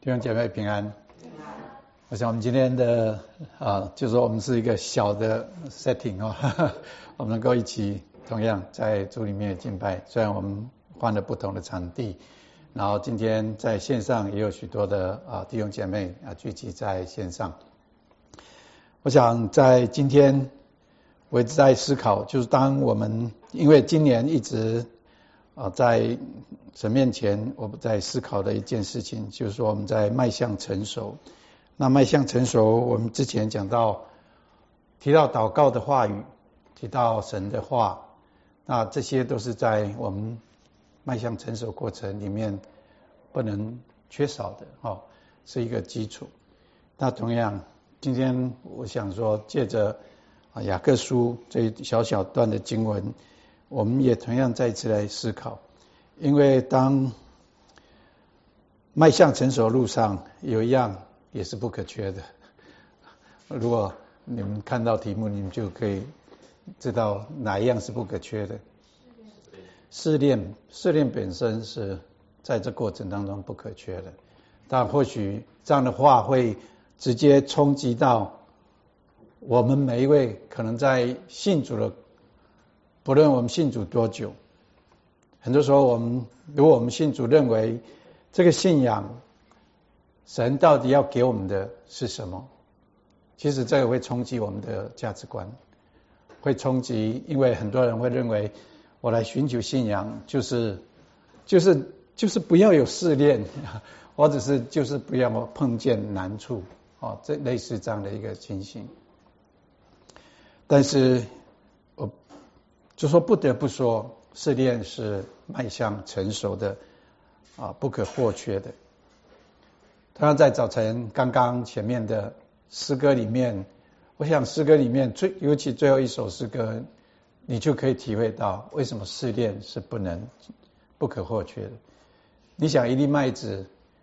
弟兄姐妹平安。我想我们今天的就是说我们是一个小的 setting 我们能够一起同样在主里面敬拜。虽然我们换了不同的场地，然后今天在线上也有许多的弟兄姐妹聚集在线上。我想在今天我一直在思考，就是当我们因为今年一直在神面前我们在思考的一件事情，就是说我们在迈向成熟。那迈向成熟，我们之前提到祷告的话语，提到神的话，那这些都是在我们迈向成熟过程里面不能缺少的是一个基础。那同样今天我想说借着雅各书这一小小段的经文，我们也同样再一次来思考，因为当迈向成熟路上有一样也是不可缺的。如果你们看到题目，你们就可以知道哪一样是不可缺的。试炼本身是在这过程当中不可缺的，但或许这样的话会直接冲击到我们每一位可能在信主的，不论我们信主多久，很多时候如果我们信主认为这个信仰神到底要给我们的是什么，其实这个会冲击我们的价值观，会冲击，因为很多人会认为我来寻求信仰就是不要有试炼，或者是就是不要碰见难处这类似这样的一个情形。但是我就说不得不说，试炼是迈向成熟的不可或缺的。同样在早晨刚刚前面的诗歌里面，我想诗歌里面尤其最后一首诗歌，你就可以体会到为什么试炼是不可或缺的。你想一粒麦子，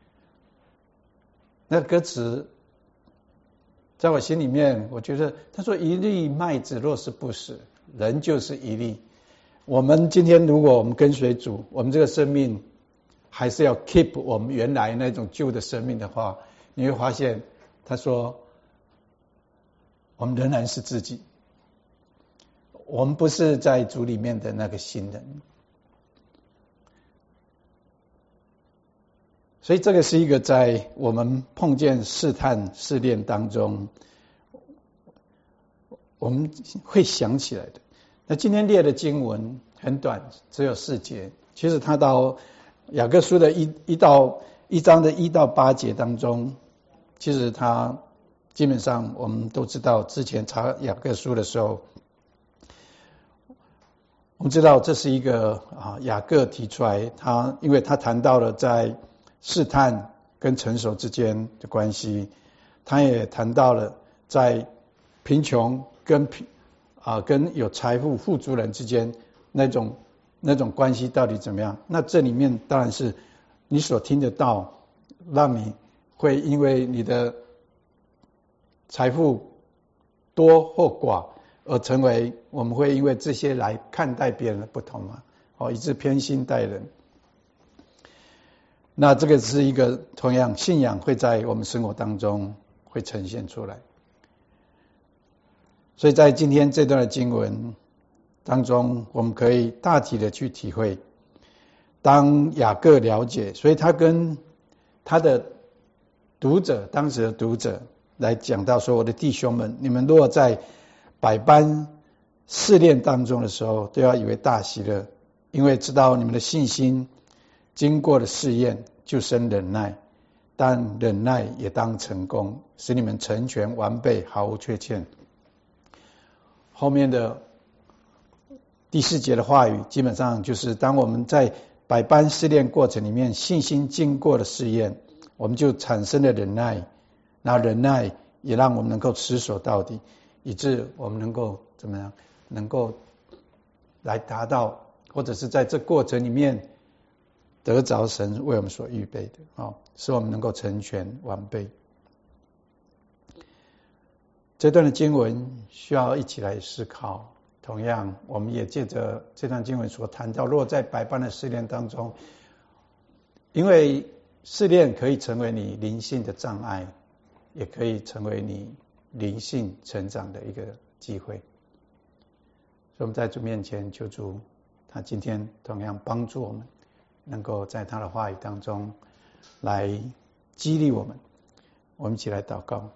那歌词在我心里面，我觉得他说一粒麦子若是不死，人就是一粒。我们今天如果我们跟随主，我们这个生命还是要 keep 我们原来那种旧的生命的话，你会发现他说我们仍然是自己，我们不是在主里面的那个新人。所以这个是一个在我们碰见试探试炼当中我们会想起来的。那今天列的经文很短，只有4节，其实它到雅各书的1章的1到8节当中，其实它基本上我们都知道，之前查雅各书的时候，我们知道这是一个雅各提出来，因为他谈到了在试探跟成熟之间的关系，他也谈到了在贫穷跟有财富富足人之间那种关系到底怎么样。那这里面当然是你所听得到，让你会因为你的财富多或寡而成为我们会因为这些来看待别人的不同以致偏心待人。那这个是一个同样信仰会在我们生活当中会呈现出来。所以在今天这段的经文当中，我们可以大体的去体会，当雅各了解，所以他跟他的当时的读者来讲到说，我的弟兄们，你们若在百般试炼当中的时候，都要以为大喜乐，因为知道你们的信心经过了试验，就生忍耐，但忍耐也当成功，使你们成全完备，毫无缺欠。后面的第4节的话语，基本上就是当我们在百般试炼过程里面，信心经过了试验，我们就产生了忍耐，那忍耐也让我们能够持守到底，以致我们能够怎么样，能够来达到，或者是在这过程里面得着神为我们所预备的使我们能够成全完备。这段的经文需要一起来思考。同样我们也借着这段经文所谈到，若在百般的试炼当中，因为试炼可以成为你灵性的障碍，也可以成为你灵性成长的一个机会。所以我们在主面前求主，他今天同样帮助我们，能够在他的话语当中来激励我们。我们一起来祷告。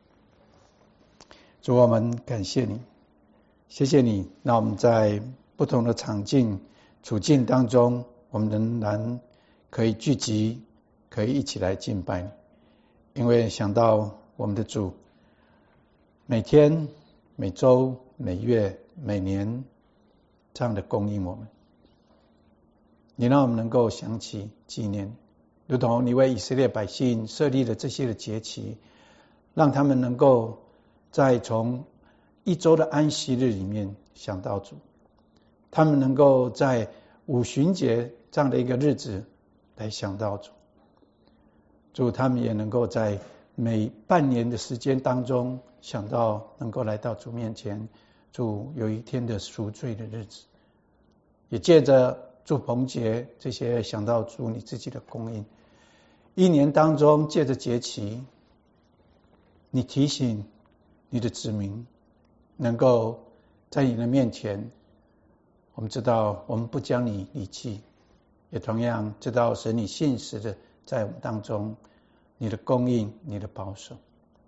主，我们感谢你，谢谢你，让我们在不同的处境当中，我们仍然可以聚集，可以一起来敬拜你。因为想到我们的主每天、每周、每月、每年这样的供应我们，你让我们能够想起纪念，如同你为以色列百姓设立了这些的节期，让他们能够在从一周的安息日里面想到主，他们能够在五旬节这样的一个日子来想到主，主他们也能够在每半年的时间当中想到能够来到主面前，主有一天的赎罪的日子，也借着祝棚节这些想到主你自己的供应。一年当中借着节期，你提醒你的子民能够在你的面前，我们知道我们不将你离弃，也同样知道神你信实的在我们当中，你的供应，你的保守。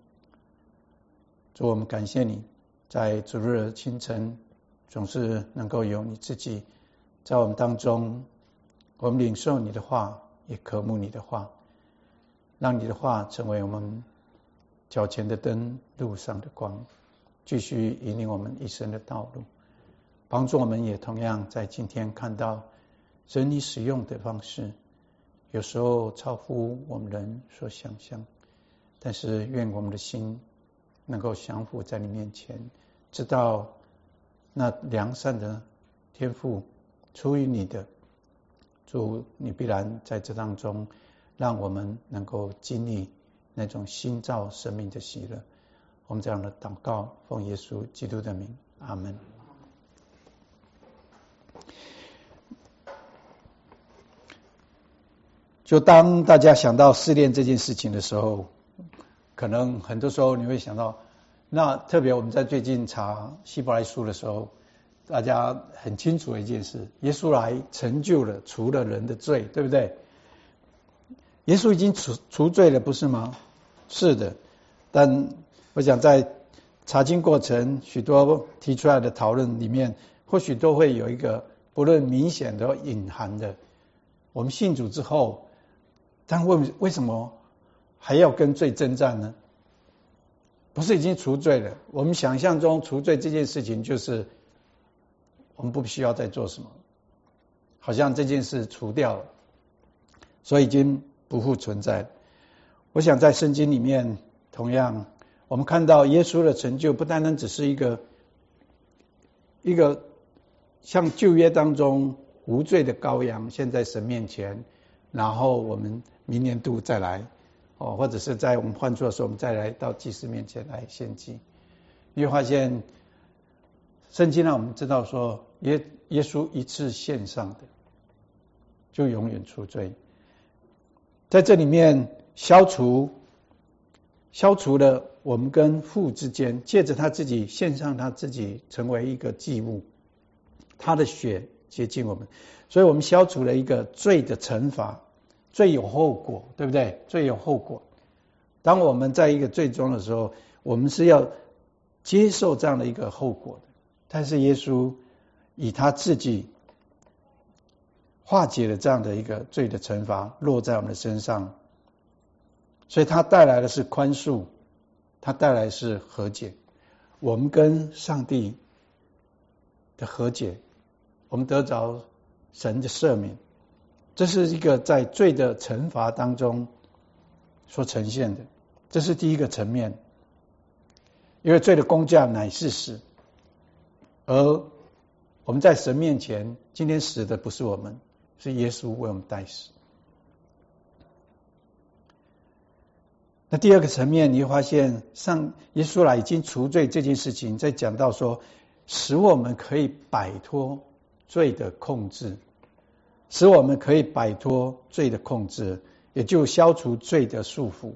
主，我们感谢你，在主日的清晨总是能够有你自己在我们当中，我们领受你的话，也渴慕你的话，让你的话成为我们脚前的灯，路上的光，继续引领我们一生的道路，帮助我们也同样在今天看到神你使用的方式，有时候超乎我们人所想象，但是愿我们的心能够降服在你面前，知道那良善的天父出于你的，主你必然在这当中让我们能够经历那种新造生命的喜乐。我们这样的祷告，奉耶稣基督的名，阿们。就当大家想到试炼这件事情的时候，可能很多时候你会想到，那特别我们在最近查希伯来书的时候，大家很清楚的一件事，耶稣来成就了除了人的罪，对不对？耶稣已经除罪了，不是吗？是的，但我想在查经过程许多提出来的讨论里面，或许都会有一个不论明显的隐含的，我们信主之后，但为什么还要跟罪征战呢？不是已经除罪了？我们想象中除罪这件事情就是我们不需要再做什么，好像这件事除掉了，所以已经不复存在。我想在圣经里面同样我们看到耶稣的成就不单单只是一个像旧约当中无罪的羔羊现在神面前，然后我们明年度再来或者是在我们犯错的时候我们再来到祭司面前来献祭。你会发现圣经让我们知道说耶稣一次献上的就永远除罪，在这里面消除了我们跟父之间，借着他自己献上他自己成为一个祭物，他的血洁净我们，所以我们消除了一个罪的惩罚，罪有后果，对不对？罪有后果，当我们在一个罪中的时候，我们是要接受这样的一个后果的，但是耶稣以他自己化解了这样的一个罪的惩罚落在我们的身上，所以他带来的是宽恕，他带来的是和解，我们跟上帝的和解，我们得着神的赦免，这是一个在罪的惩罚当中所呈现的，这是第一个层面。因为罪的工价乃是死，而我们在神面前今天死的不是我们，是耶稣为我们代死。那第二个层面，你会发现耶稣来已经除罪这件事情，在讲到说使我们可以摆脱罪的控制，使我们可以摆脱罪的控制， 也就消除罪的束缚。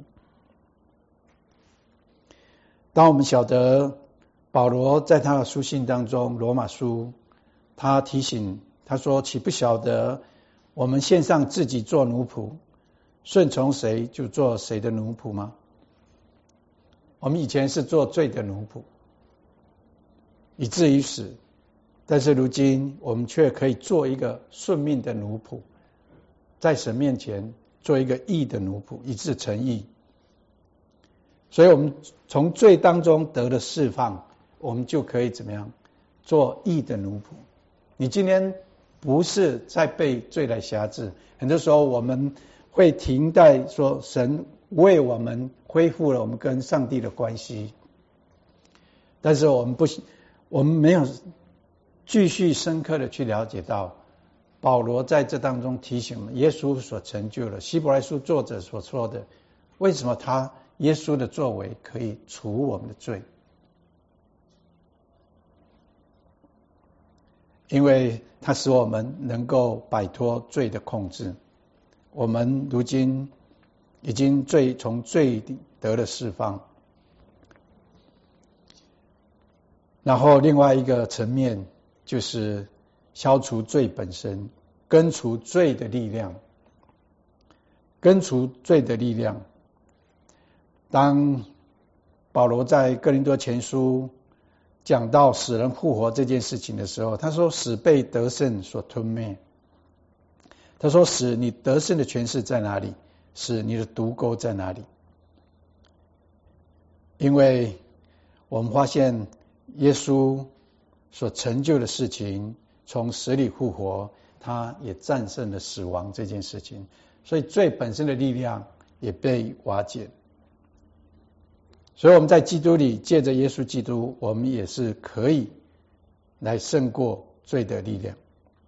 当我们晓得保罗在他的书信当中，罗马书，他提醒他说，岂不晓得我们献上自己做奴仆，顺从谁就做谁的奴仆吗？我们以前是做罪的奴仆，以至于死，但是如今我们却可以做一个顺命的奴仆，在神面前做一个义的奴仆，以致成义。所以我们从罪当中得了释放，我们就可以怎么样做义的奴仆。你今天不是在被罪来辖制，很多时候我们会停在说神为我们恢复了我们跟上帝的关系，但是我们没有继续深刻的去了解到保罗在这当中提醒我们耶稣所成就的，希伯来书作者所说的，为什么耶稣的作为可以除我们的罪？因为他使我们能够摆脱罪的控制，我们如今已经从罪得了释放。然后另外一个层面就是消除罪本身，根除罪的力量。根除罪的力量。当保罗在哥林多前书讲到使人复活这件事情的时候，他说使被得胜所吞灭。他说使你得胜的权势在哪里？使你的毒钩在哪里？因为我们发现耶稣所成就的事情，从死里复活，他也战胜了死亡这件事情，所以罪本身的力量也被瓦解。所以我们在基督里借着耶稣基督，我们也是可以来胜过罪的力量。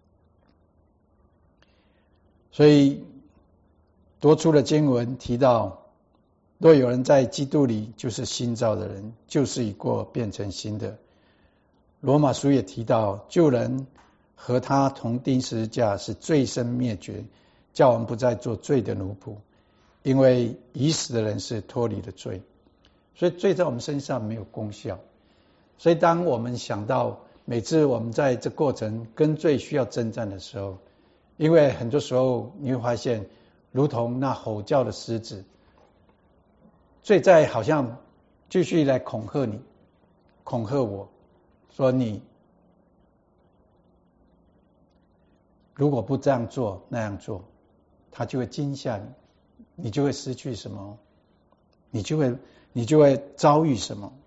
所以多出的经文提到，若有人在基督里，就是新造的人，旧事已过，变成新的。罗马书也提到，旧人和他同钉十字架，是罪身灭绝，叫我们不再做罪的奴仆，因为已死的人是脱离了罪。所以罪在我们身上没有功效。所以当我们想到每次我们在这过程跟罪需要征战的时候，因为很多时候你会发现，如同那吼叫的狮子，罪在好像继续来恐吓你，恐吓我，说你如果不这样做那样做，他就会惊吓你，你就会失去什么，你就会遭遇什么。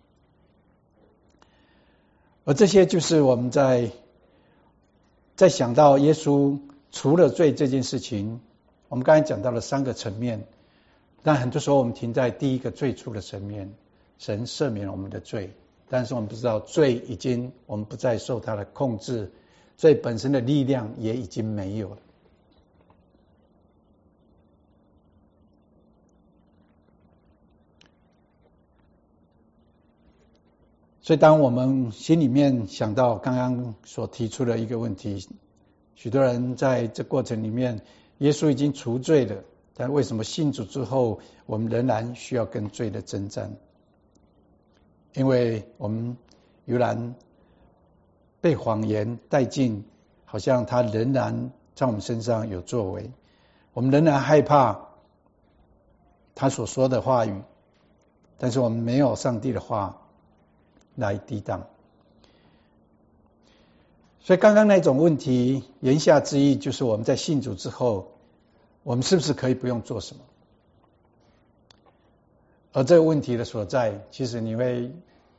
而这些就是我们在想到耶稣除了罪这件事情，我们刚才讲到了3个层面，但很多时候我们停在第一个最初的层面，神赦免了我们的罪，但是我们不知道罪我们不再受他的控制，罪本身的力量也已经没有了。所以当我们心里面想到刚刚所提出的一个问题，许多人在这过程里面，耶稣已经除罪了，但为什么信主之后我们仍然需要跟罪的征战？因为我们仍然被谎言带进，好像他仍然在我们身上有作为，我们仍然害怕他所说的话语，但是我们没有上帝的话来抵挡。所以刚刚那种问题言下之意就是我们在信主之后，我们是不是可以不用做什么？而这个问题的所在，其实你会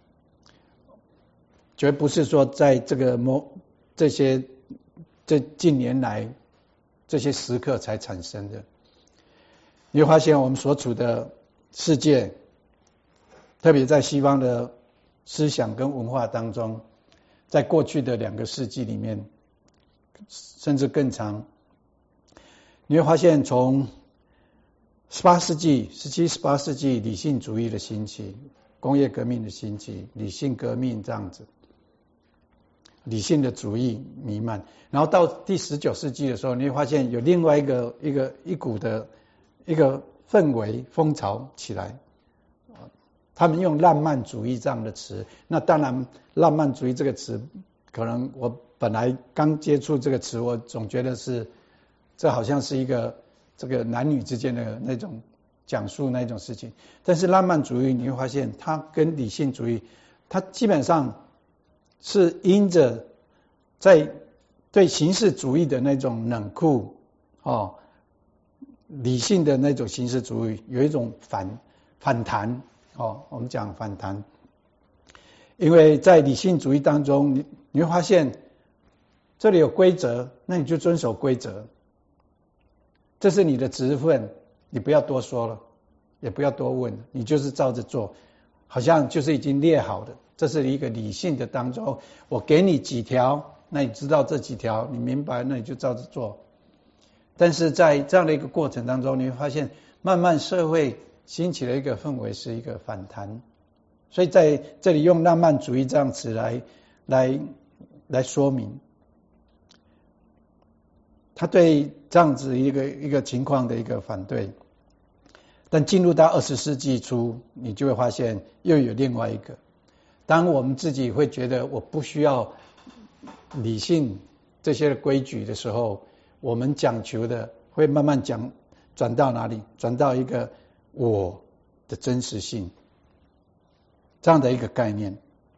绝不是说在这近年来这些时刻才产生的。你会发现我们所处的世界，特别在西方的思想跟文化当中，在过去的2个世纪里面，甚至更长，你会发现从17、18世纪理性主义的兴起，工业革命的兴起，理性革命这样子，理性的主义弥漫，然后到第19世纪的时候，你会发现有另外一股的一个氛围风潮起来。他们用浪漫主义这样的词，那当然浪漫主义这个词，可能我本来刚接触这个词，我总觉得是这好像是一个这个男女之间的那种讲述那种事情。但是浪漫主义你会发现，它跟理性主义，它基本上是因着在对形式主义的那种冷酷理性的那种形式主义有一种反弹我们讲反弹，因为在理性主义当中，你会发现这里有规则，那你就遵守规则，这是你的职分，你不要多说了，也不要多问，你就是照着做，好像就是已经列好的。这是一个理性的当中，我给你几条，那你知道这几条，你明白，那你就照着做。但是在这样的一个过程当中，你会发现慢慢社会兴起的一个氛围是一个反弹，所以在这里用浪漫主义这样词来说明他对这样子一个情况的一个反对。但进入到20世纪初，你就会发现又有另外一个，当我们自己会觉得我不需要理性这些规矩的时候，我们讲求的会慢慢转到哪里？转到一个我的真实性这样的一个概念。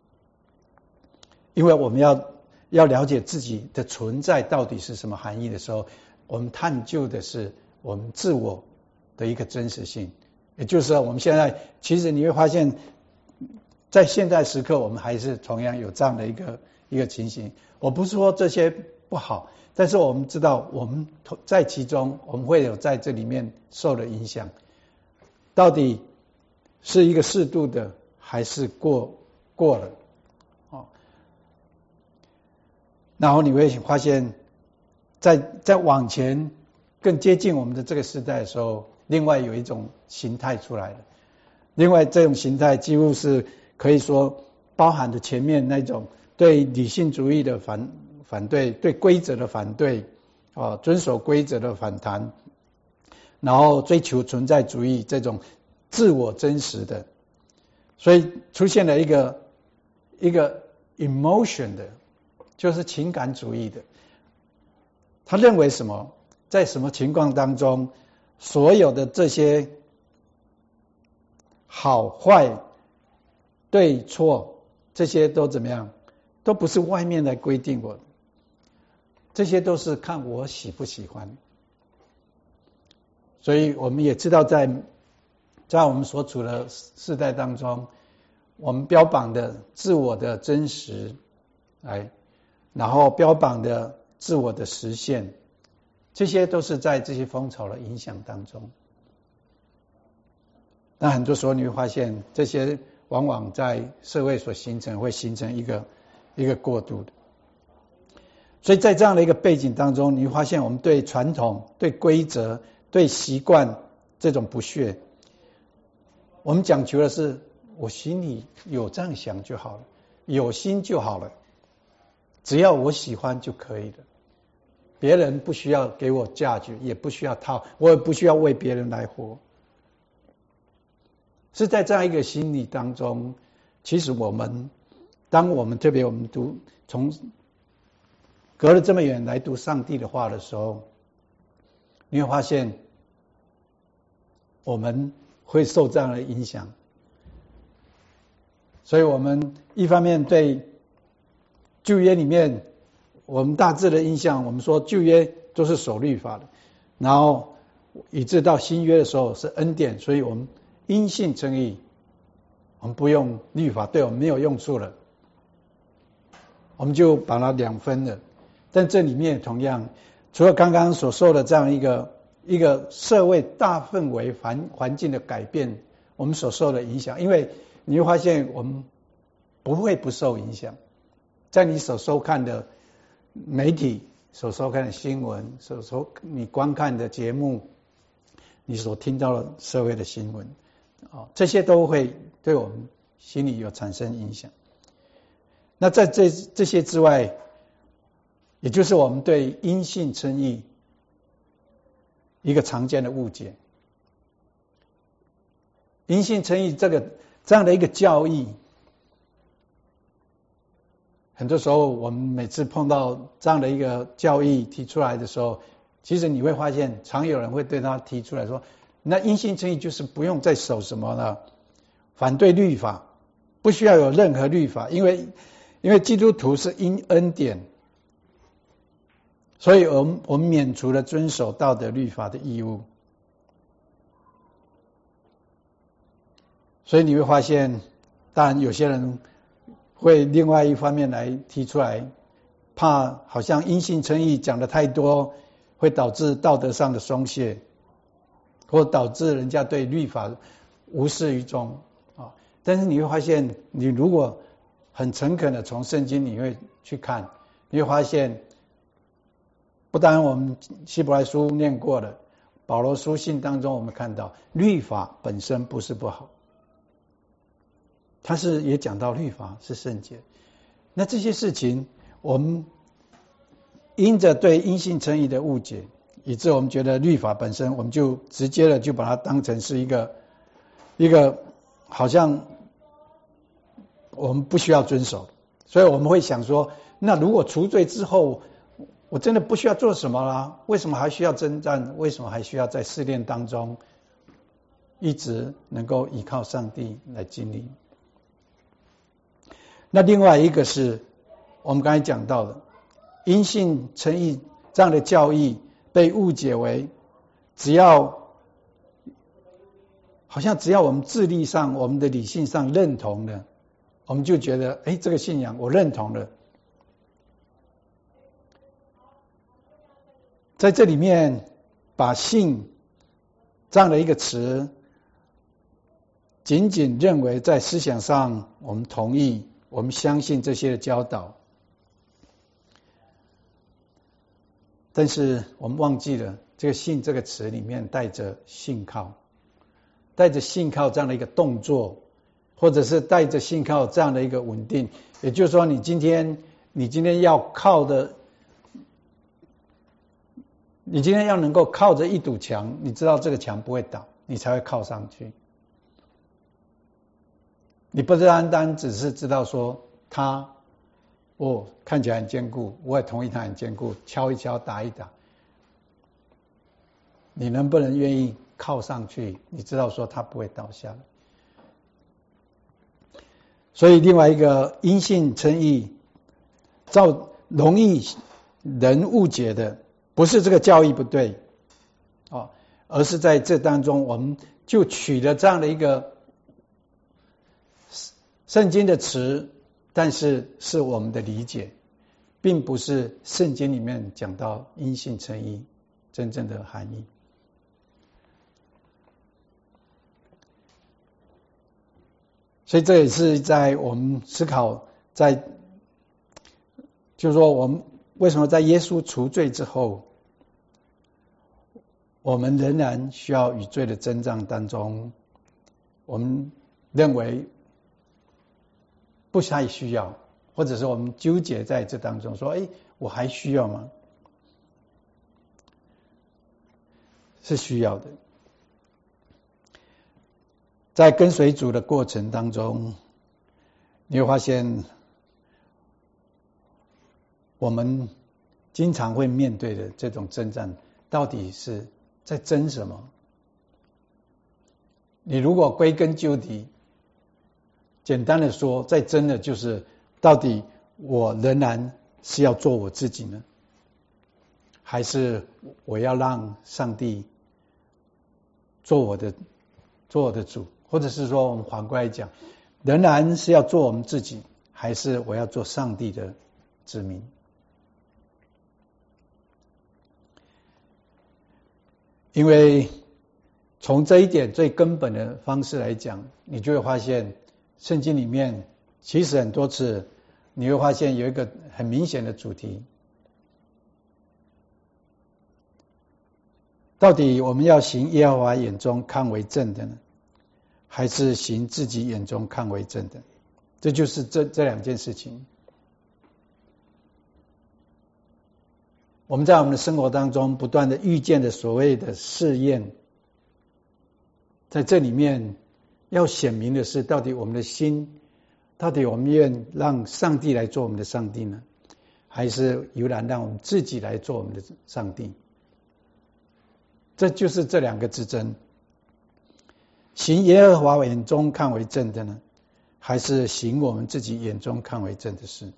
因为我们要了解自己的存在到底是什么含义的时候，我们探究的是我们自我的一个真实性。也就是说，我们现在其实你会发现在现在时刻，我们还是同样有这样的一个情形。我不是说这些不好，但是我们知道我们在其中，我们会有在这里面受的影响，到底是一个适度的还是过了然后你会发现在往前更接近我们的这个时代的时候，另外有一种形态出来了。另外这种形态几乎是可以说包含着前面那种对理性主义的反对，对规则的反对遵守规则的反弹，然后追求存在主义这种自我真实的，所以出现了一个 emotion 的，就是情感主义的。他认为什么？在什么情况当中，所有的这些好坏对错，这些都怎么样？都不是外面来规定我的，这些都是看我喜不喜欢。所以我们也知道在我们所处的世代当中，我们标榜的自我的真实，然后标榜的自我的实现，这些都是在这些风潮的影响当中。那很多时候你会发现，这些往往在社会所形成，会形成一个过渡的。所以在这样的一个背景当中，你会发现我们对传统、对规则、对习惯这种不屑，我们讲求的是我心里有这样想就好了，有心就好了，只要我喜欢就可以了，别人不需要给我价值，也不需要套，我也不需要为别人来活。是在这样一个心理当中，其实当我们特别我们从隔了这么远来读上帝的话的时候，你会发现我们会受这样的影响。所以我们一方面对旧约里面我们大致的印象，我们说旧约都是守律法的，然后以致到新约的时候是恩典，所以我们因信称义，我们不用律法，对我们没有用处了，我们就把它两分了。但这里面同样，除了刚刚所说的这样一个社会大氛围环境的改变，我们所受的影响，因为你会发现我们不会不受影响，在你所收看的媒体、所收看的新闻、你观看的节目、你所听到的社会的新闻，这些都会对我们心里有产生影响。那在这些之外，也就是我们对因信称义一个常见的误解， 因信称义这样的一个教义，很多时候我们每次碰到这样的一个教义提出来的时候，其实你会发现常有人会对他提出来说，那因信称义就是不用再守什么了，反对律法，不需要有任何律法，因为基督徒是因恩典，所以我们免除了遵守道德律法的义务。所以你会发现，当然有些人会另外一方面来提出来，怕好像因信称义讲的太多，会导致道德上的松懈，或导致人家对律法无视于衷啊。但是你会发现，你如果很诚恳的从圣经里面去看，你会发现，不单我们希伯来书念过了，保罗书信当中我们看到，律法本身不是不好。他也讲到律法是圣洁，那这些事情我们因着对因信称义的误解，以致我们觉得律法本身，我们就直接的就把它当成是一个好像我们不需要遵守，所以我们会想说，那如果除罪之后，我真的不需要做什么啦？为什么还需要征战？为什么还需要在试炼当中一直能够依靠上帝来经历？那另外一个是我们刚才讲到的因信称义这样的教义被误解为好像只要我们智力上我们的理性上认同了，我们就觉得这个信仰我认同了。在这里面把信这样的一个词仅仅认为在思想上我们同意，我们相信这些的教导，但是我们忘记了这个信这个词里面带着信靠，带着信靠这样的一个动作，或者是带着信靠这样的一个稳定。也就是说你今天要靠的，你今天要能够靠着一堵墙，你知道这个墙不会倒，你才会靠上去。你不是单单只是知道说它看起来很坚固，我也同意它很坚固，敲一敲打一打，你能不能愿意靠上去？你知道说它不会倒下来。所以另外一个因信称义容易人误解的，不是这个教义不对而是在这当中我们就取了这样的一个圣经的词，但是是我们的理解，并不是圣经里面讲到因信称义真正的含义。所以这也是在我们思考，就是说我们为什么在耶稣除罪之后，我们仍然需要与罪的征战当中，我们认为不太需要，或者是我们纠结在这当中说我还需要吗？是需要的。在跟随主的过程当中，你会发现我们经常会面对的这种征战，到底是在争什么？你如果归根究底，简单的说，在争的就是到底我仍然是要做我自己呢，还是我要让上帝做我的主？或者是说我们反过来讲，仍然是要做我们自己，还是我要做上帝的子民？因为从这一点最根本的方式来讲，你就会发现圣经里面其实很多次你会发现有一个很明显的主题，到底我们要行耶和华眼中看为正的呢，还是行自己眼中看为正的？这就是这两件事情。我们在我们的生活当中不断的遇见的所谓的试验，在这里面要显明的是，到底我们的心，到底我们愿让上帝来做我们的上帝呢，还是由然让我们自己来做我们的上帝？这就是这两个之争。行耶和华眼中看为正的呢，还是行我们自己眼中看为正的事？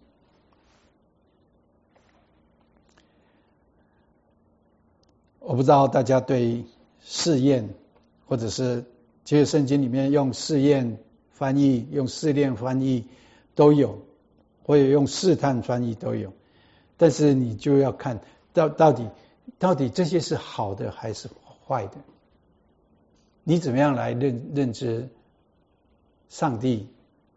我不知道大家对试验，或者是其实圣经里面用试验翻译、用试炼翻译都有，或者用试探翻译都有。但是你就要看到底这些是好的还是坏的？你怎么样来认知上帝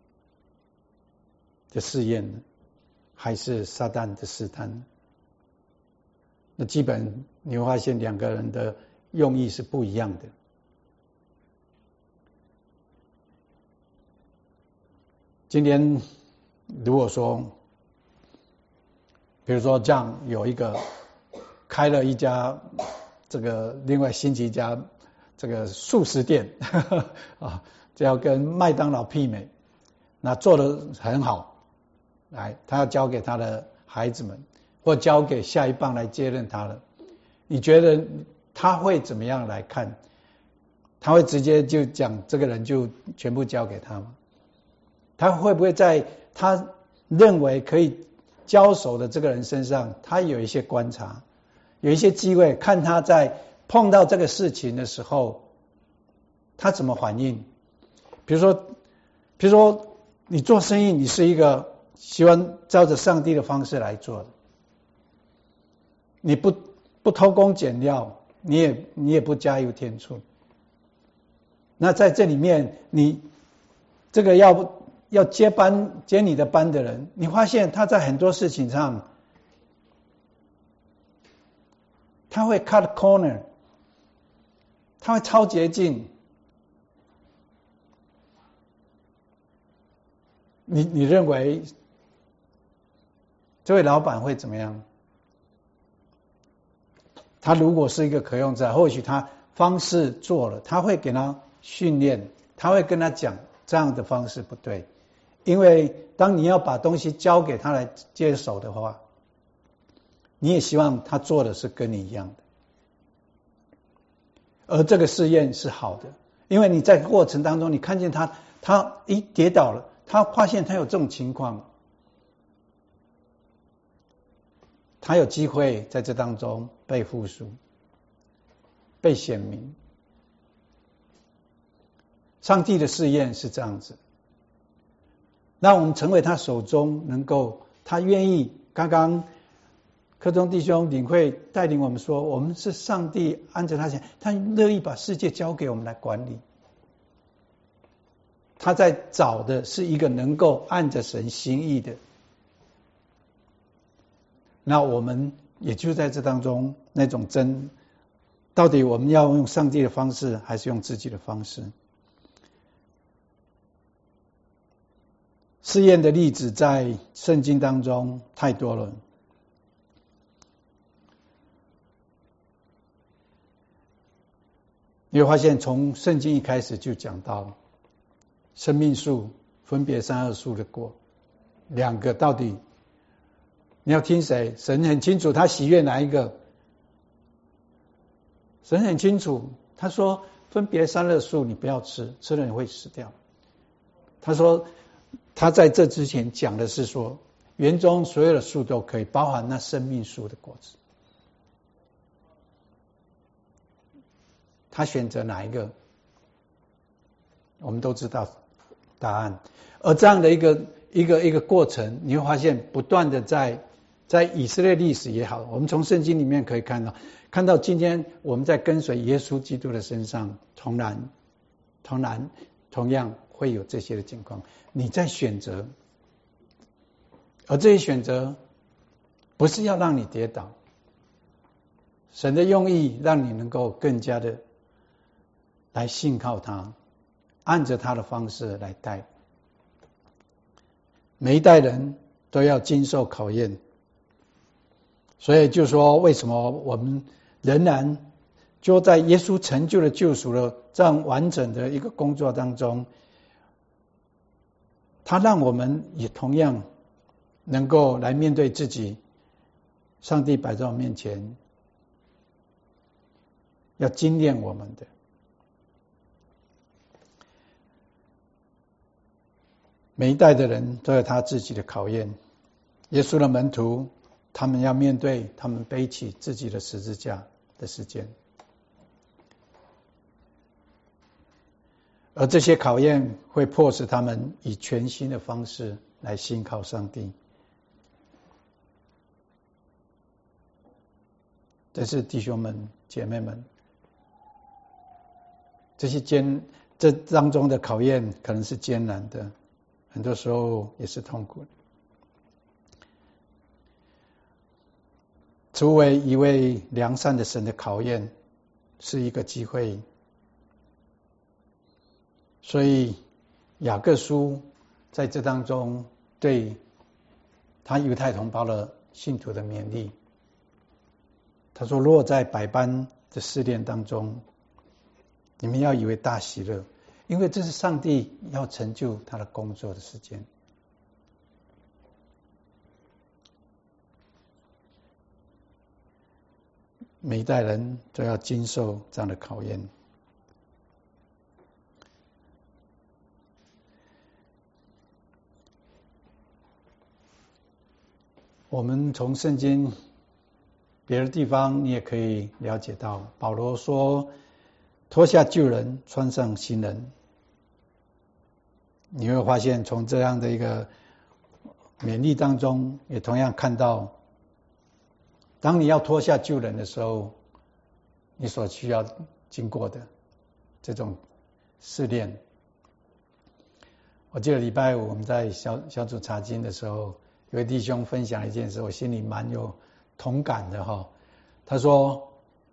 的试验呢？还是撒旦的试探呢？那基本你会发现两个人的用意是不一样的。今天如果说，比如说这样有一个开了一家这个另外新起一家这个素食店啊，这要跟麦当劳媲美，那做得很好，来他要交给他的孩子们，或交给下一棒来接任他了，你觉得他会怎么样来看？他会直接就讲这个人就全部交给他吗？他会不会在他认为可以交手的这个人身上，他有一些观察，有一些机会，看他在碰到这个事情的时候，他怎么反应？比如说你做生意，你是一个喜欢照着上帝的方式来做的，你不偷工减料，你也不加油添醋。那在这里面，你这个要接你的班的人，你发现他在很多事情上，他会 cut corner， 他会超捷径。你认为这位老板会怎么样？他如果是一个可用者，或许他方式做了，他会给他训练，他会跟他讲这样的方式不对，因为当你要把东西交给他来接手的话，你也希望他做的是跟你一样的。而这个试验是好的，因为你在过程当中，你看见他一跌倒了，他发现他有这种情况，他有机会在这当中被复苏、被显明。上帝的试验是这样子，让我们成为他手中能够，他愿意。刚刚柯中弟兄领会带领我们说，我们是上帝按着他想，他乐意把世界交给我们来管理。他在找的是一个能够按着神心意的。那我们也就在这当中那种到底我们要用上帝的方式，还是用自己的方式？试验的例子在圣经当中太多了。你会发现，从圣经一开始就讲到生命树分别善恶树的果，两个到底你要听谁？神很清楚他喜悦哪一个。神很清楚，他说分别善恶树你不要吃，吃了你会死掉。他说他在这之前讲的是说，园中所有的树都可以，包含那生命树的果子。他选择哪一个，我们都知道答案。而这样的一个过程，你会发现不断的在以色列历史也好，我们从圣经里面可以看到今天我们在跟随耶稣基督的身上，同样会有这些的情况。你在选择，而这些选择不是要让你跌倒，神的用意让你能够更加的来信靠他，按着他的方式来带。每一代人都要经受考验，所以就说为什么我们仍然就在耶稣成就了救赎了这样完整的一个工作当中，他让我们也同样能够来面对自己，上帝摆在我面前要精炼我们的。每一代的人都有他自己的考验，耶稣的门徒他们要面对他们背起自己的十字架的时间，而这些考验会迫使他们以全新的方式来信靠上帝。这是弟兄们姐妹们，这当中的考验可能是艰难的，很多时候也是痛苦的。成为一位良善的神的考验是一个机会，所以雅各书在这当中对他犹太同胞的信徒的勉励，他说：若在百般的试炼当中，你们要以为大喜乐，因为这是上帝要成就他的工作的时间。每一代人都要经受这样的考验。我们从圣经别的地方你也可以了解到，保罗说脱下旧人穿上新人，你会发现从这样的一个勉励当中也同样看到，当你要脱下旧人的时候，你所需要经过的这种试炼。我记得礼拜五我们在小组查经的时候，有位弟兄分享一件事，我心里蛮有同感的哈。他说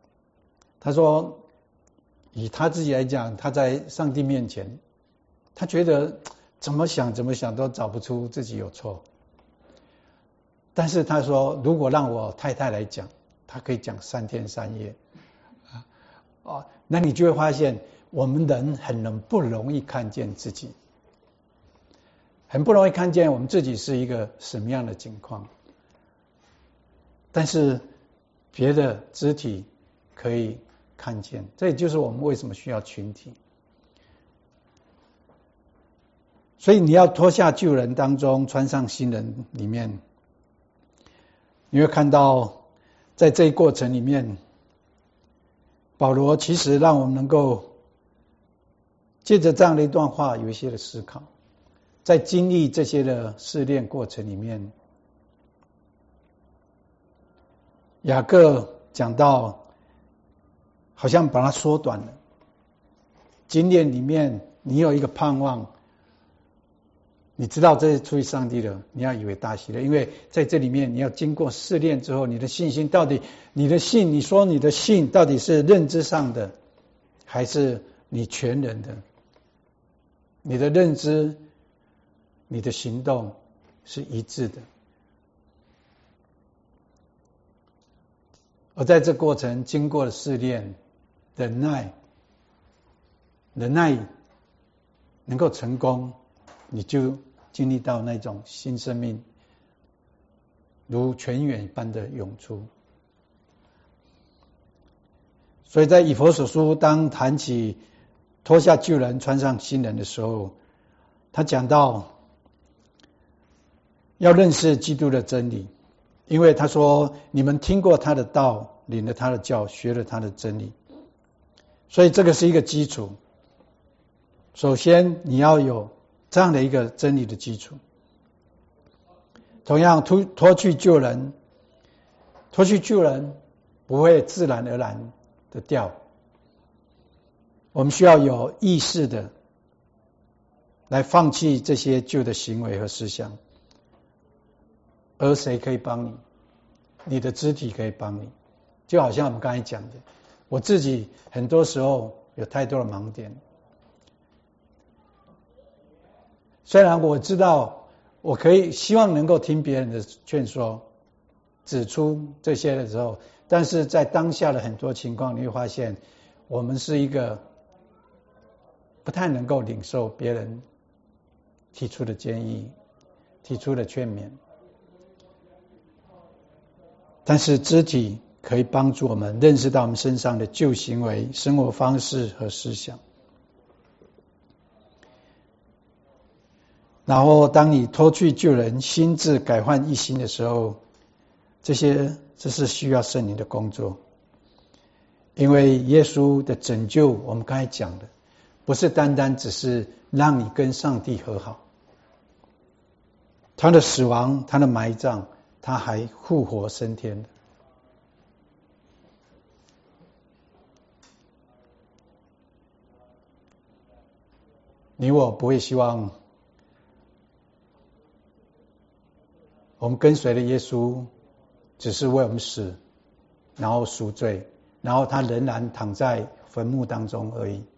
以他自己来讲，他在上帝面前，他觉得怎么想都找不出自己有错。但是他说，如果让我太太来讲，她可以讲3天3夜那你就会发现，我们人很不容易看见自己，很不容易看见我们自己是一个什么样的情况。但是别的肢体可以看见，这也就是我们为什么需要群体。所以你要脱下旧人当中穿上新人里面，你会看到在这一过程里面，保罗其实让我们能够借着这样的一段话有一些的思考，在经历这些的试炼过程里面，雅各讲到好像把它缩短了，经验里面你有一个盼望，你知道这是出于上帝的，你要以为大喜乐，因为在这里面你要经过试炼之后，你的信心到底，你说你的信到底是认知上的，还是你全人的？你的认知，你的行动是一致的。而在这过程经过了试炼，忍耐能够成功，你就经历到那种新生命如泉源般的涌出。所以在以弗所书当谈起脱下旧人穿上新人的时候，他讲到要认识基督的真理，因为他说你们听过他的道，领了他的教，学了他的真理。所以这个是一个基础，首先你要有这样的一个真理的基础。同样脱去旧人不会自然而然的掉，我们需要有意识的来放弃这些旧的行为和思想。而谁可以帮你？你的肢体可以帮你。就好像我们刚才讲的，我自己很多时候有太多的盲点，虽然我知道我可以希望能够听别人的劝说， 指出这些的时候，但是在当下的很多情况，你会发现我们是一个不太能够领受别人提出的建议、提出的劝勉，但是肢体可以帮助我们认识到我们身上的旧行为、生活方式和思想。然后当你脱去旧人，心志改换一新的时候，这是需要圣灵的工作。因为耶稣的拯救，我们刚才讲的不是单单只是让你跟上帝和好，他的死亡，他的埋葬，他还复活升天。你我不会希望我们跟随了耶稣只是为我们死，然后赎罪，然后他仍然躺在坟墓当中而已。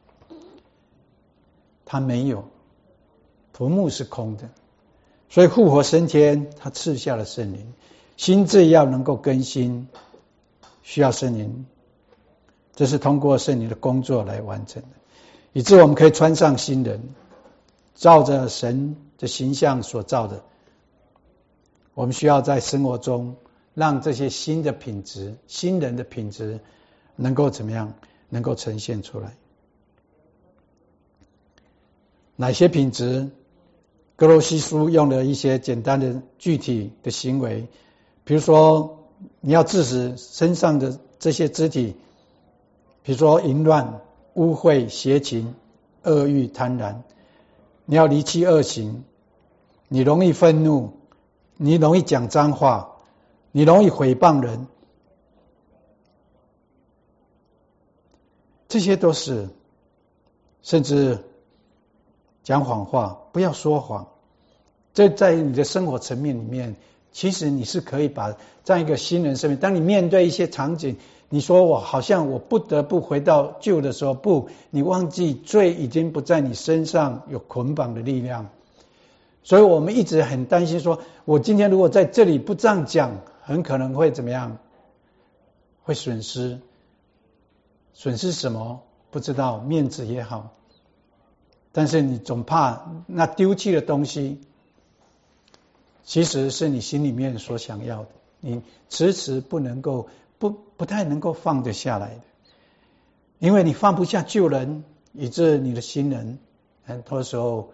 他没有，坟墓是空的，所以复活升天，他赐下了圣灵，心智要能够更新，需要圣灵，这是通过圣灵的工作来完成的，以致我们可以穿上新人，照着神的形象所造的。我们需要在生活中让这些新的品质、新人的品质能够怎么样？能够呈现出来。哪些品质？哥罗西书用了一些简单的具体的行为，比如说你要治死身上的这些肢体，比如说淫乱、污秽、邪情、恶欲、贪婪，你要离弃恶行，你容易愤怒，你容易讲脏话，你容易诽谤人，这些都是，甚至讲谎话，不要说谎。这在你的生活层面里面，其实你是可以把这样一个新人生命，当你面对一些场景，你说我好像我不得不回到旧的时候，不，你忘记罪已经不在你身上有捆绑的力量。所以我们一直很担心说，我今天如果在这里不这样讲，很可能会怎么样？会损失什么？不知道，面子也好，但是你总怕那丢弃的东西，其实是你心里面所想要的，你迟迟不能够不太能够放得下来的，因为你放不下旧人，以致你的新人很多时候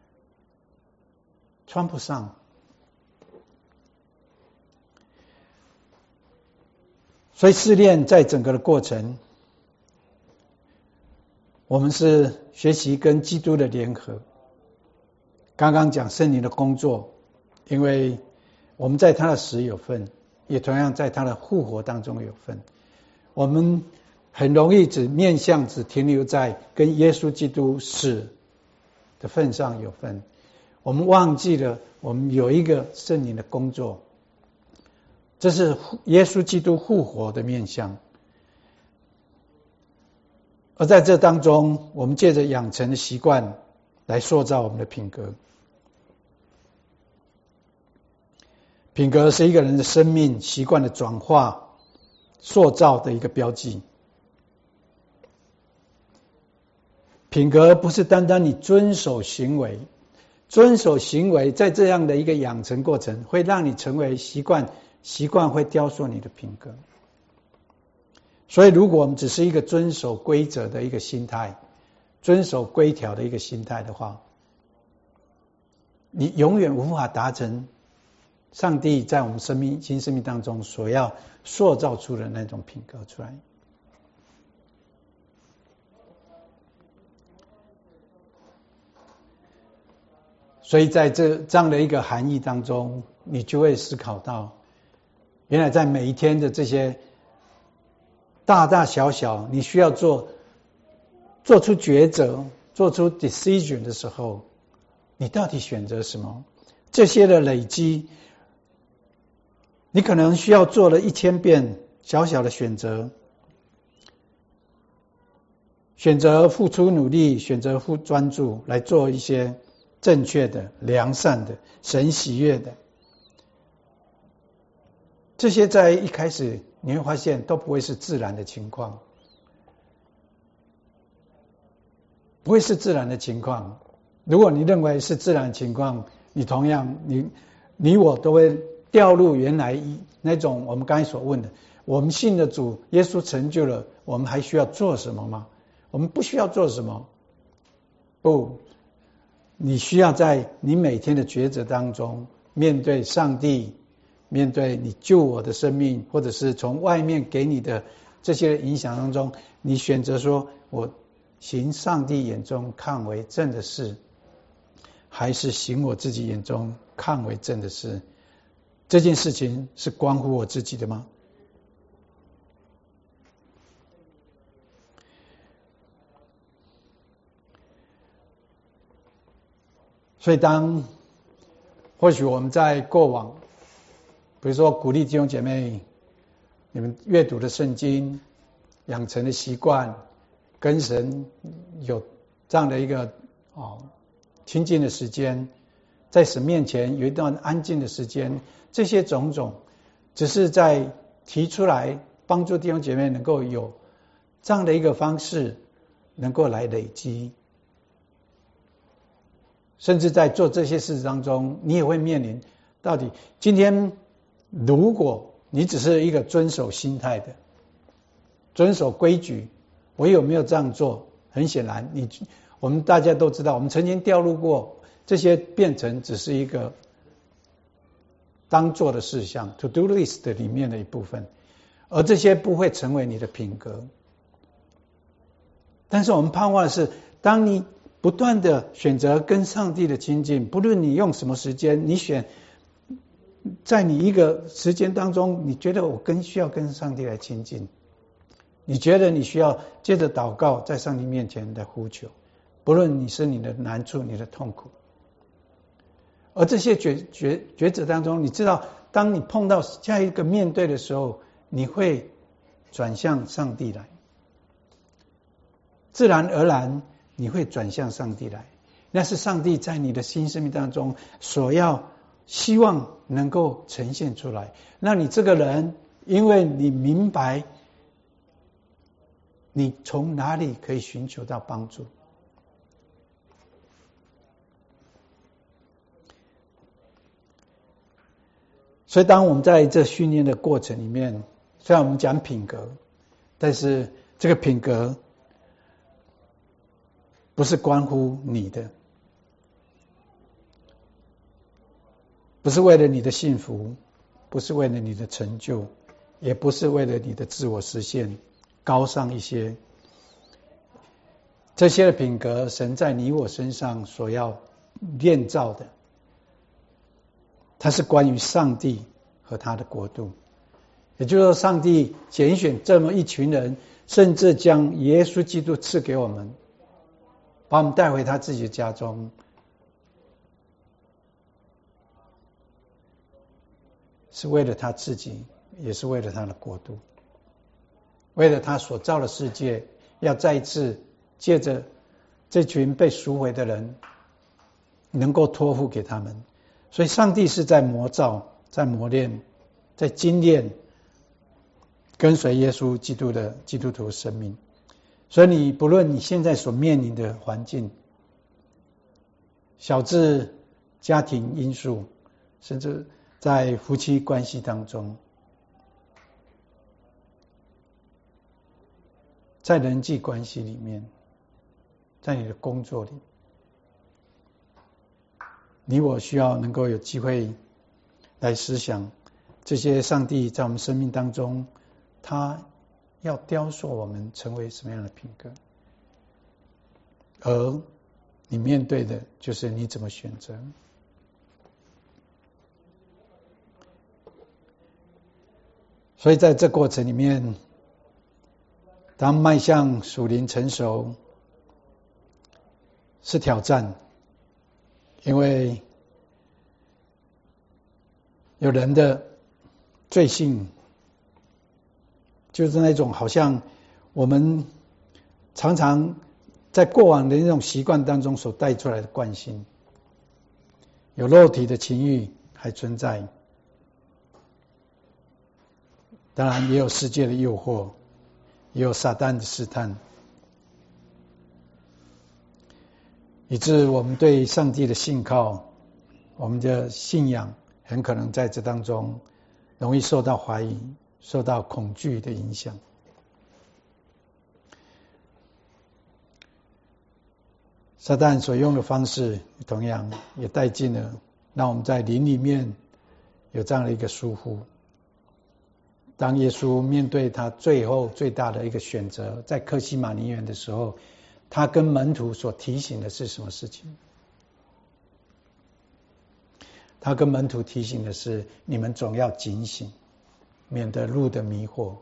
穿不上。所以试炼在整个的过程，我们是学习跟基督的联合。刚刚讲圣灵的工作，因为我们在他的死有份，也同样在他的复活当中有份。我们很容易只停留在跟耶稣基督死的份上有份，我们忘记了我们有一个圣灵的工作，这是耶稣基督复活的面向。而在这当中，我们借着养成的习惯来塑造我们的品格。品格是一个人的生命习惯的转化、塑造的一个标记。品格不是单单你遵守行为，在这样的一个养成过程，会让你成为习惯会雕塑你的品格。所以如果我们只是一个遵守规则的一个心态，遵守规条的一个心态的话，你永远无法达成上帝在我们新生命当中所要塑造出的那种品格出来。所以在这样的一个含义当中，你就会思考到，原来在每一天的这些大大小小你需要做出抉择、做出 decision 的时候，你到底选择什么？这些的累积，你可能需要做了1000遍小小的选择，选择付出努力，选择专注来做一些正确的、良善的、神喜悦的。 这些在一开始你会发现都不会是自然的情况，不会是自然的情况。如果你认为是自然情况，你同样你我都会掉入原来那种我们刚才所问的，我们信的主耶稣成就了，我们还需要做什么吗？我们不需要做什么。不，你需要在你每天的抉择当中，面对上帝，面对你救我的生命，或者是从外面给你的这些影响当中，你选择说我行上帝眼中看为正的事，还是行我自己眼中看为正的事？这件事情是关乎我自己的吗？所以或许我们在过往，比如说鼓励弟兄姐妹，你们阅读的圣经，养成的习惯，跟神有这样的一个亲近的时间，在神面前有一段安静的时间，这些种种只是在提出来帮助弟兄姐妹能够有这样的一个方式能够来累积。甚至在做这些事当中，你也会面临到底今天如果你只是一个遵守心态的，遵守规矩，我有没有这样做？很显然我们大家都知道，我们曾经掉入过这些，变成只是一个当做的事项 to do list 里面的一部分，而这些不会成为你的品格。但是我们盼望的是，当你不断的选择跟上帝的亲近，不论你用什么时间，你选在你一个时间当中，你觉得我需要跟上帝来亲近，你觉得你需要接着祷告，在上帝面前来呼求，不论你是你的难处，你的痛苦，而这些抉择当中，你知道当你碰到下一个面对的时候，你会转向上帝来，自然而然你会转向上帝来，那是上帝在你的新生命当中所要希望能够呈现出来。那你这个人，因为你明白你从哪里可以寻求到帮助，所以当我们在这训练的过程里面，虽然我们讲品格，但是这个品格不是关乎你的，不是为了你的幸福，不是为了你的成就，也不是为了你的自我实现高尚一些。这些的品格，神在你我身上所要炼造的，它是关于上帝和他的国度。也就是说，上帝拣选这么一群人，甚至将耶稣基督赐给我们，把我们带回他自己的家中，是为了他自己，也是为了他的国度，为了他所造的世界，要再一次借着这群被赎回的人，能够托付给他们。所以上帝是在磨造，在磨练，在精炼跟随耶稣基督的基督徒生命。所以你不论你现在所面临的环境，小至家庭因素，甚至在夫妻关系当中，在人际关系里面，在你的工作里，你我需要能够有机会来思想这些上帝在我们生命当中，他要雕塑我们成为什么样的品格，而你面对的就是你怎么选择。所以在这过程里面，当迈向属灵成熟是挑战，因为有人的罪性就是那种好像我们常常在过往的那种习惯当中所带出来的惯性，有肉体的情欲还存在， 当然也有世界的诱惑，也有撒旦的试探，以致我们对上帝的信靠，我们的信仰很可能在这当中容易受到怀疑，受到恐惧的影响。撒旦所用的方式同样也带进了让我们在灵里面有这样的一个疏忽。当耶稣面对他最后最大的一个选择，在客西马尼园的时候，他跟门徒所提醒的是什么事情？他跟门徒提醒的是，你们总要警醒，免得入的迷惑。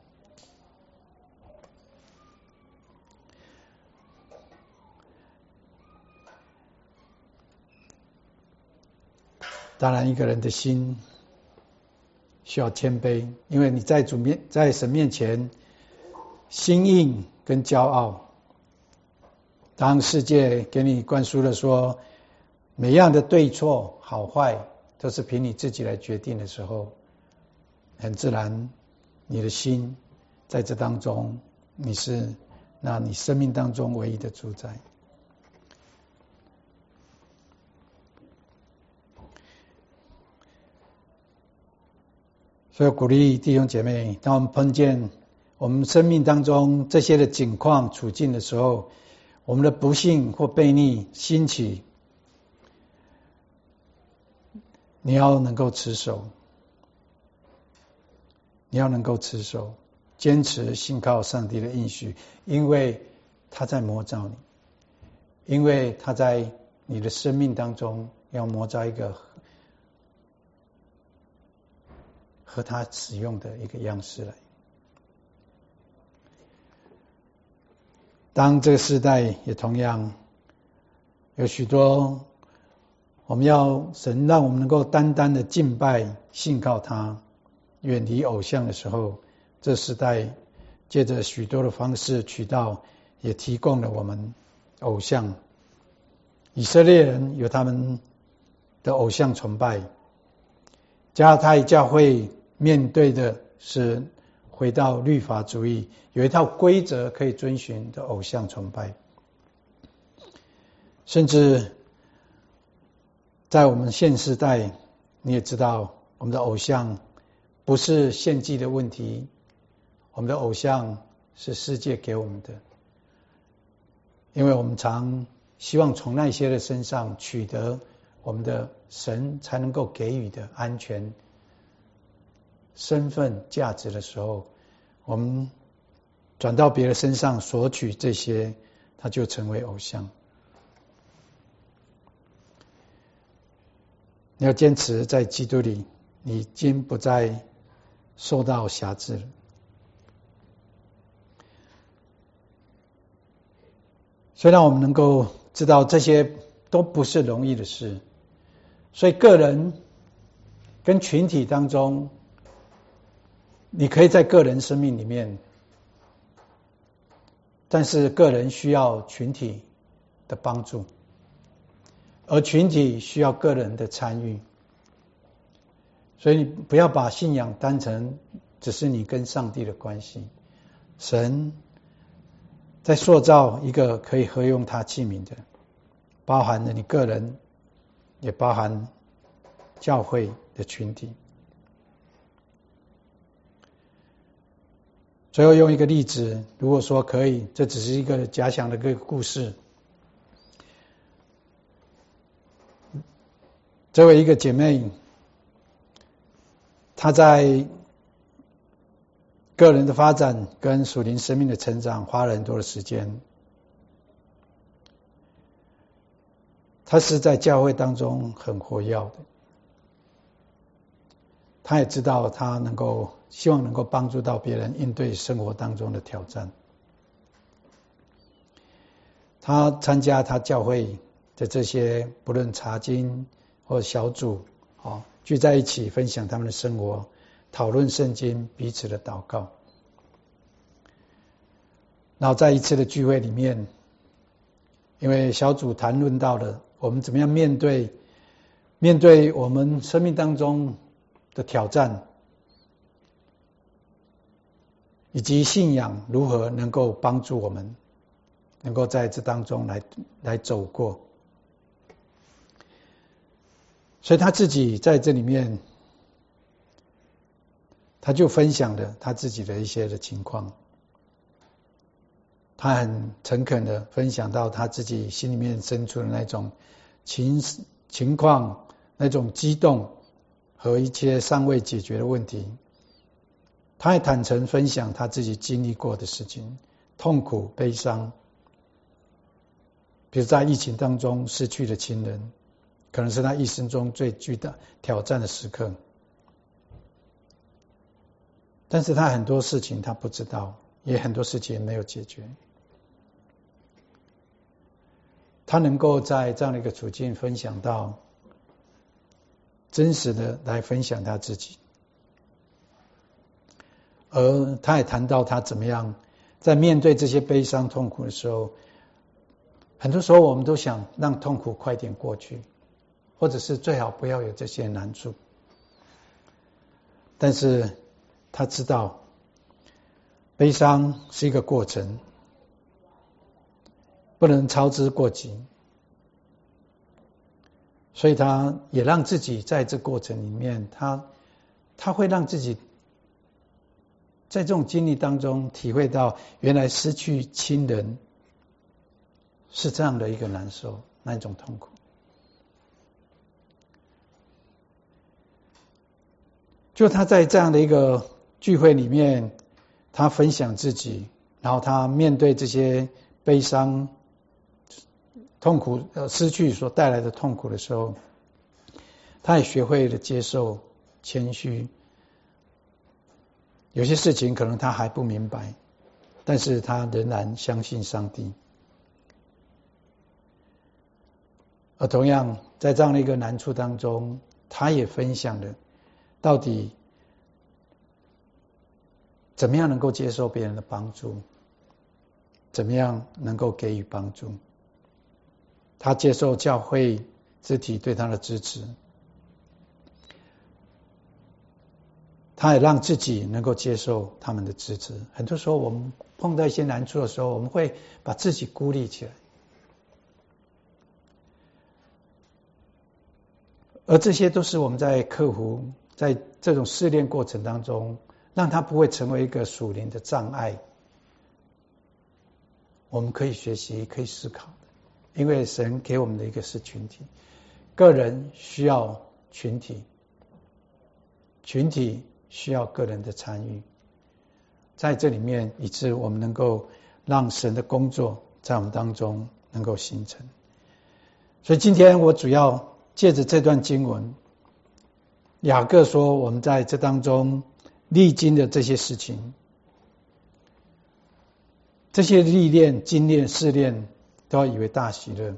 当然一个人的心需要谦卑，因为你在神面前心硬跟骄傲，当世界给你灌输了说每样的对错好坏都是凭你自己来决定的时候，很自然你的心在这当中你生命当中唯一的主宰。所以鼓励弟兄姐妹，当我们碰见我们生命当中这些的境况处境的时候，我们的不幸或悖逆兴起，你要能够持守，坚持信靠上帝的应许，因为他在模造你，因为他在你的生命当中要模造一个和他使用的一个样式来。当这个时代也同样有许多我们要神让我们能够单单的敬拜信靠他，远离偶像的时候，这时代借着许多的方式渠道也提供了我们偶像。以色列人有他们的偶像崇拜，加太教会面对的是回到律法主义，有一套规则可以遵循的偶像崇拜。甚至在我们现世代，你也知道我们的偶像不是献祭的问题，我们的偶像是世界给我们的，因为我们常希望从那些的身上取得我们的神才能够给予的安全身份价值的时候，我们转到别人身上索取这些，它就成为偶像。你要坚持在基督里，你已经不再受到辖制了。虽然我们能够知道这些都不是容易的事，所以个人跟群体当中，你可以在个人生命里面，但是个人需要群体的帮助，而群体需要个人的参与。所以你不要把信仰当成只是你跟上帝的关系，神在塑造一个可以合用他器皿的，包含了你个人，也包含教会的群体。最后用一个例子，如果说可以，这只是一个假想的一个故事。这位一个姐妹，她在个人的发展跟属灵生命的成长花了很多的时间。她是在教会当中很活跃的，她也知道她希望能够帮助到别人应对生活当中的挑战。她参加她教会的这些不论查经或小组，聚在一起分享他们的生活，讨论圣经，彼此的祷告。然后在一次的聚会里面，因为小组谈论到了我们怎么样面对我们生命当中的挑战， 以及信仰如何能够帮助我们能够在这当中来走过。所以他自己在这里面，他就分享了他自己的一些的情况，他很诚恳的分享到他自己心里面深处的那种情况，那种激动和一些尚未解决的问题。他也坦诚分享他自己经历过的事情，痛苦悲伤，比如在疫情当中失去了亲人，可能是他一生中最巨大挑战的时刻。但是他很多事情他不知道，也很多事情没有解决。他能够在这样的一个处境分享到真实的来分享他自己，而他也谈到他怎么样在面对这些悲伤痛苦的时候，很多时候我们都想让痛苦快点过去，或者是最好不要有这些难处。但是他知道悲伤是一个过程，不能操之过急，所以他也让自己在这过程里面，他会让自己在这种经历当中体会到，原来失去亲人是这样的一个难受，那一种痛苦。就他在这样的一个聚会里面，他分享自己，然后他面对这些悲伤痛苦失去所带来的痛苦的时候，他也学会了接受谦虚。有些事情可能他还不明白，但是他仍然相信上帝。而同样在这样的一个难处当中，他也分享了到底怎么样能够接受别人的帮助，怎么样能够给予帮助。他接受教会肢体对他的支持，他也让自己能够接受他们的支持。很多时候我们碰到一些难处的时候，我们会把自己孤立起来，而这些都是我们在克服在这种试炼过程当中，让它不会成为一个属灵的障碍，我们可以学习可以思考的。因为神给我们的一个是群体，个人需要群体，群体需要个人的参与，在这里面以致我们能够让神的工作在我们当中能够形成。所以今天我主要借着这段经文，雅各说我们在这当中历经的这些事情，这些历练经验试炼都要以为大喜乐。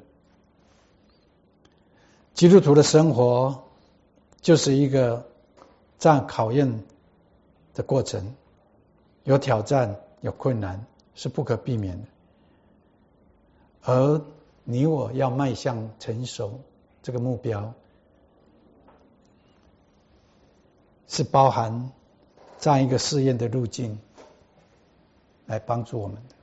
基督徒的生活就是一个这样考验的过程，有挑战有困难是不可避免的，而你我要迈向成熟这个目标，是包含这样一个试验的路径来帮助我们的。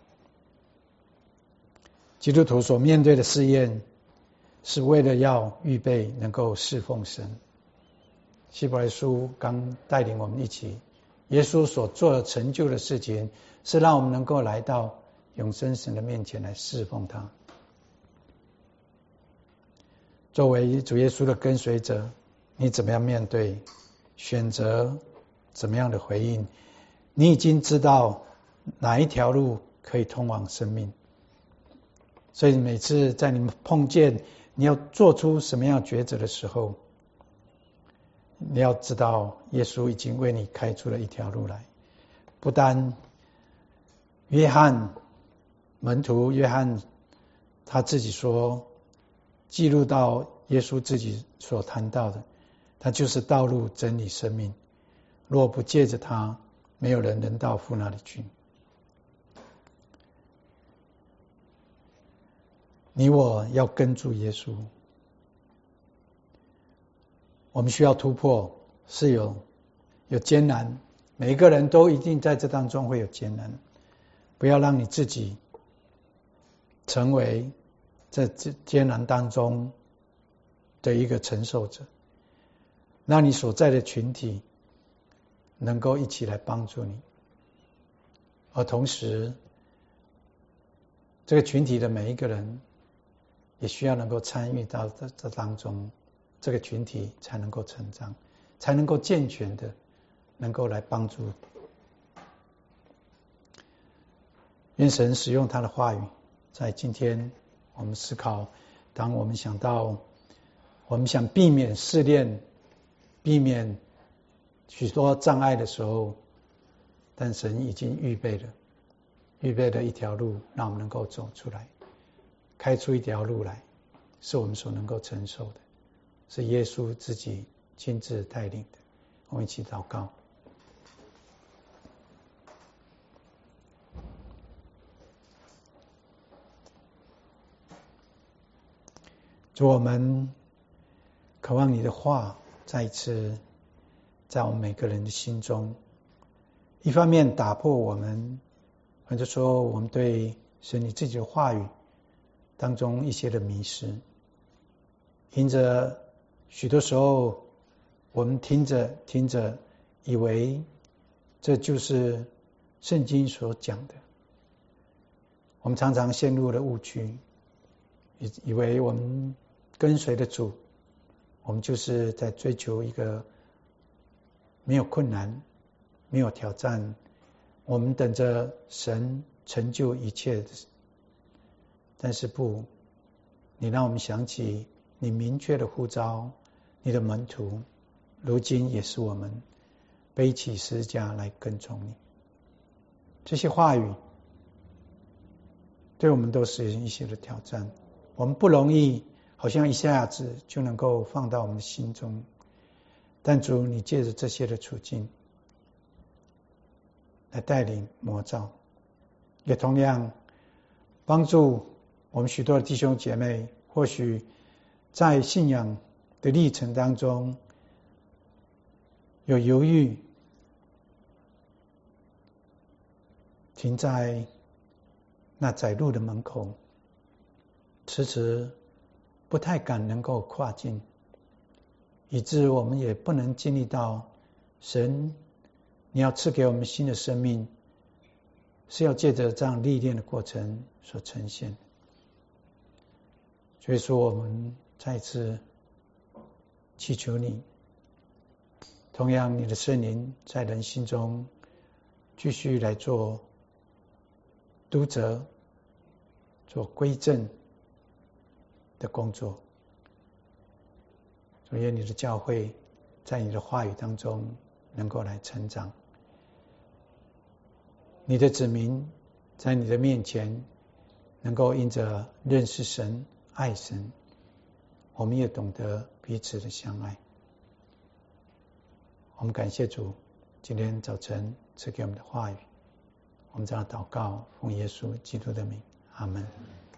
基督徒所面对的试验，是为了要预备能够侍奉神。希伯来书刚带领我们一起，耶稣所做的成就的事情，是让我们能够来到永生神的面前来侍奉他。作为主耶稣的跟随者，你怎么样面对，选择怎么样的回应，你已经知道哪一条路可以通往生命。所以每次在你们碰见你要做出什么样抉择的时候，你要知道耶稣已经为你开出了一条路来。不单约翰门徒约翰他自己说，记录到耶稣自己所谈到的，他就是道路真理生命，若不借着他，没有人能到父那里去。你我要跟住耶稣，我们需要突破，是有艰难， 每一个人都一定在这当中会有艰难，不要让你自己成为这艰难当中的一个承受者，让你所在的群体能够一起来帮助你，而同时这个群体的每一个人也需要能够参与到这当中，这个群体才能够成长，才能够健全的能够来帮助。愿神使用他的话语，在今天我们思考，当我们想到我们想避免试炼，避免许多障碍的时候，但神已经预备了一条路，让我们能够走出来，开出一条路来，是我们所能够承受的，是耶稣自己亲自带领的。我们一起祷告。主，我们渴望你的话再一次在我们每个人的心中，一方面打破我们，或者说我们对神你自己的话语当中一些的迷失，因着许多时候我们听着以为这就是圣经所讲的，我们常常陷入了误区，以为我们跟随的主，我们就是在追求一个没有困难没有挑战，我们等着神成就一切的。但是不，你让我们想起你明确的呼召，你的门徒如今也是我们背起十字架来跟从你。这些话语对我们都是一些的挑战，我们不容易好像一下子就能够放到我们的心中，但主你借着这些的处境来带领模造，也同样帮助我们许多的弟兄姐妹，或许在信仰的历程当中有犹豫，停在那窄路的门口，迟迟不太敢能够跨进，以致我们也不能经历到神你要赐给我们新的生命，是要借着这样历练的过程所呈现。所以说我们再次祈求你，同样你的圣灵在人心中继续来做督责，做归正的工作。所以你的教会在你的话语当中能够来成长，你的子民在你的面前能够因着认识神爱神，我们也懂得彼此的相爱。我们感谢主今天早晨赐给我们的话语，我们这样祷告，奉耶稣基督的名，阿们。